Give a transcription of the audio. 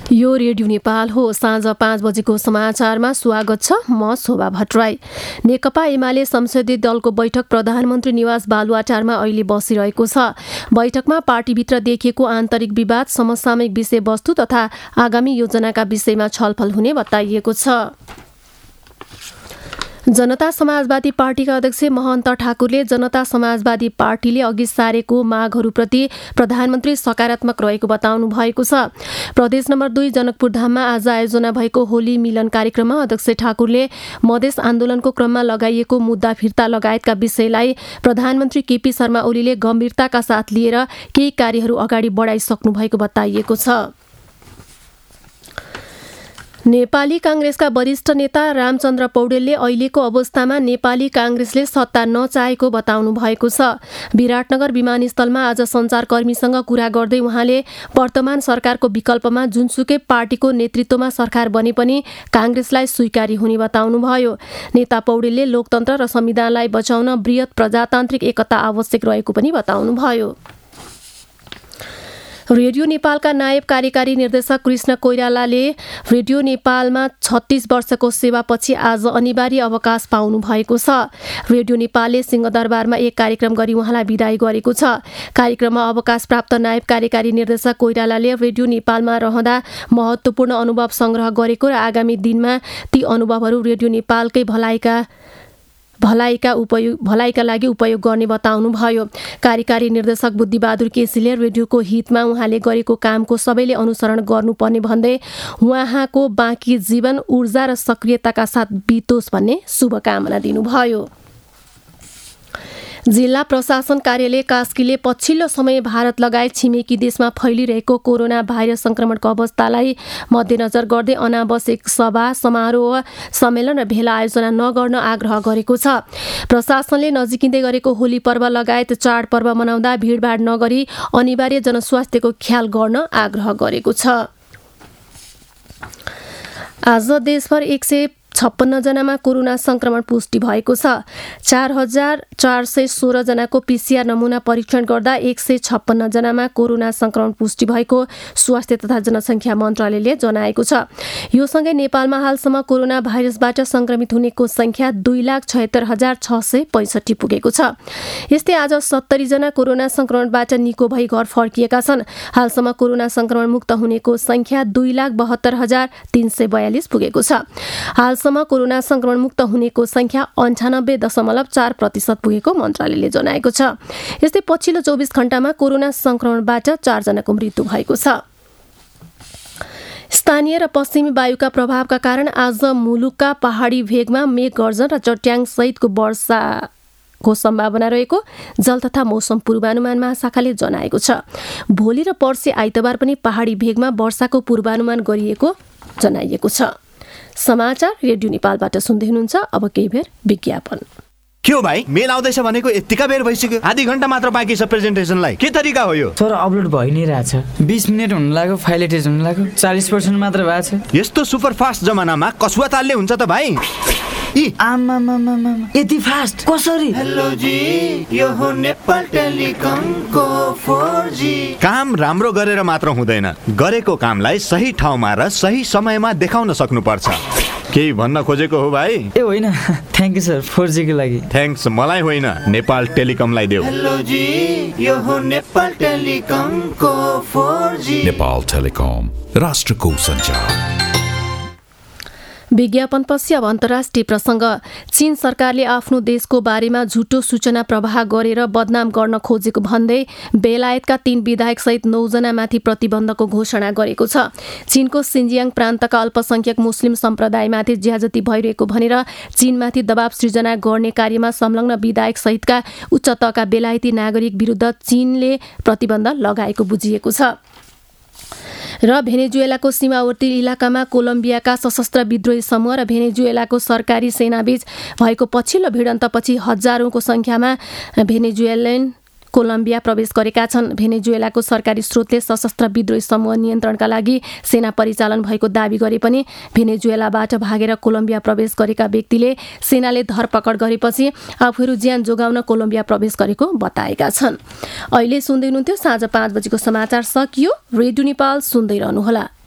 यो रेडियो नेपाल हो। साँझ 5 बजेको समाचारमा स्वागत छ। म शोभा भट्टराई। नेकपा एमाले संसदीय दलको बैठक प्रधानमन्त्री निवास बालुवाटारमा अहिले बसिरहेको छ। बैठकमा पार्टीभित्र देखिएको आन्तरिक विवाद, समसामयिक विषयवस्तु तथा आगामी योजनाका विषयमा छलफल हुने बताइएको छ। जनता समाजवादी पार्टीका अध्यक्ष महन्त ठाकुरले जनता समाजवादी पार्टीले अघि सारेको मागहरूप्रति प्रधानमन्त्री सकारात्मक रहेको बताउनु भएको छ। प्रदेश नम्बर 2 जनकपुर धाममा आज आयोजना भएको होली मिलन कार्यक्रममा अध्यक्ष ठाकुरले मधेस आन्दोलनको क्रममा लगाइएको मुद्दा फिर्ता लगायतका विषयलाई प्रधानमन्त्री केपी शर्मा ओलीले गम्भीरताका साथ लिएर केही कार्यहरू अगाडि बढाइसक्नु भएको बताइएको छ। नेपाली कांग्रेसका वरिष्ठ नेता रामचन्द्र पौडेलले अहिलेको अवस्थामा नेपाली कांग्रेसले सत्ता नचाहेको बताउनु भएको छ। विराटनगर विमानस्थलमा आज सञ्चारकर्मीसँग कुरा गर्दै उहाँले वर्तमान सरकारको विकल्पमा जुनसुकै पार्टीको नेतृत्वमा सरकार बने पनि कांग्रेसलाई स्वीकार्य हुने बताउनुभयो। नेता पौडेलले लोकतन्त्र र संविधानलाई बचाउन बृहत प्रजातान्त्रिक एकता आवश्यक रहेको पनि बताउनुभयो। रेडियो नेपालका नायब कार्यकारी निर्देशक कृष्ण कोइरालाले रेडियो नेपालमा 36 वर्षको सेवापछि आज अनिवार्य अवकाश पाउनु भएको छ। रेडियो नेपालले सिंहदरबारमा एक कार्यक्रम गरी उहाँलाई बिदाई गरेको छ। कार्यक्रममा अवकाश प्राप्त नायब कार्यकारी निर्देशक कोइरालाले रेडियो नेपालमा रहँदा महत्त्वपूर्ण अनुभव संग्रह गरेको र आगामी दिनमा ती अनुभवहरू रेडियो नेपालकै भलाइका लागि उपयोग गर्ने बताउनुभयो। कार्यकारी निर्देशक बुद्धिबहादुर केसीले रेडियोको हितमा उहाँले गरेको कामको सबैले अनुसरण गर्नुपर्ने भन्दै उहाँको बाँकी जीवन ऊर्जा र सक्रियताका साथ बितोस् भन्ने शुभकामना दिनुभयो। जिल्ला प्रशासन कार्यालय कास्कीले पछिल्लो समय भारत लगायत छिमेकी देशमा फैलिरहेको कोरोना भाइरस संक्रमणको अवस्थालाई मध्यनजर गर्दै अनावश्यक सभा, समारोह, सम्मेलन र भेला आयोजना नगर्न आग्रह गरेको छ। प्रशासनले नजिकिँदै गरेको होली पर्व लगायत चाडपर्व मनाउँदा भिडभाड नगरी अनिवार्य जनस्वास्थ्यको ख्याल गर्न आग्रह गरेको छ। आज देशभर 156 जनामा कोरोना संक्रमण पुष्टि भएको छ। 4416 जनाको पीसीआर नमुना परीक्षण गर्दा 156 जनामा कोरोना संक्रमण पुष्टि भएको स्वास्थ्य तथा जनसङ्ख्या मन्त्रालयले जनाएको छ। यो सँगै नेपालमा हालसम्म कोरोना भाइरसबाट संक्रमित हुनेको संख्या 2,76,665 पुगेको छ। यस्तै आज 70 जना कोरोना संक्रमणबाट निको भई घर फर्किएका छन्। हालसम्म कोरोना संक्रमण मुक्त हुनेको संख्या 2,72,342 पुगेको छ। हालसम्म कोरोना संक्रमण मुक्त हुनेको संख्या 98.4% पुगेको मन्त्रालयले जनाएको छ। यस्तै पछिल्लो 24 घण्टामा कोरोना संक्रमणबाट 4 जनाको मृत्यु भएको छ। स्थानीय र पश्चिमी वायुका प्रभावका कारण आज मुलुकका पहाडी भेगमा मेघ गर्जन र चट्याङ सहितको वर्षाको सम्भावना रहेको जल तथा मौसम पूर्वानुमान महाशाखाले जनाएको छ। भोलि र पर्सि आइतबार पनि पहाडी भेगमा वर्षाको पूर्वानुमान गरिएको जनाइएको छ। समाचार रेडियो नेपालबाट सुन्दै हुनुहुन्छ। अब केही बेर विज्ञापन। के हो भाइ, मेल आउँदैछ भनेको यतिका बेर भइसक्यो? आधी घण्टा मात्र बाँकी छ प्रेजेन्टेसनलाई। के तरिका हो यो? सर, अपलोड भइ नै रहेछ। 20 मिनेट हुन लाग्यो, फाइल एटेच हुन लाग्यो, 40% मात्र भएको छ। यस्तो सुपर फास्ट जमानामा कसुवा तालले हुन्छ त भाइ? यति फास्ट कसरी? हेलो जी, यो हो नेपाल टेलिकमको 4G। काम राम्रो गरेर मात्र हुँदैन, गरेको कामलाई सही ठाउँमा र सही समयमा देखाउन सक्नुपर्छ। केही भन्न खोजेको हो भाइ? ए होइन, थ्याङ्क यू सर 4G को लागि। थ्याङ्क्स मलाई होइन, नेपाल टेलिकमलाई देऊ। हेलो जी, यो हो नेपाल टेलिकमको 4G। नेपाल टेलिकम, राष्ट्रको सञ्चार। विज्ञापनपछि अब अन्तर्राष्ट्रिय प्रसङ्ग। चीन सरकारले आफ्नो देशको बारेमा झुटो सूचना प्रवाह गरेर बदनाम गर्न खोजेको भन्दै बेलायतका 3 विधायक सहित 9 जनामाथि प्रतिबन्धको घोषणा गरेको छ। चीनको सिन्जियाङ प्रान्तका अल्पसंख्यक मुस्लिम सम्प्रदायमाथि ज्यादती भइरहेको भनेर चीनमाथि दबाव सृजना गर्ने कार्यमा संलग्न विधायक सहितका उच्च तहका बेलायती नागरिक विरुद्ध चीनले प्रतिबन्ध लगाएको बुझिएको छ। र भेनेजुएलाको सीमावर्ती इलाकामा कोलम्बियाका सशस्त्र विद्रोही समूह र भेनेजुएलाको सरकारी सेनाबीच भएको पछिल्लो भिडन्तपछि हजारौंको संख्यामा भेनेजुएलियन कोलम्बिया प्रवेश गरेका छन्। भेनेजुएलाको सरकारी स्रोतले सशस्त्र विद्रोही समूह नियन्त्रणका लागि सेना परिचालन भएको दावी गरे पनि भेनेजुएलाबाट भागेर कोलम्बिया प्रवेश गरेका व्यक्तिले सेनाले धरपकड गरेपछि आफूहरू ज्यान जोगाउन कोलम्बिया प्रवेश गरेको बताएका छन्। अहिले सुन्दै हुनुहुन्थ्यो साँझ 5 बजेको समाचार सकियो। रेडियो नेपाल सुन्दै रहनुहोला।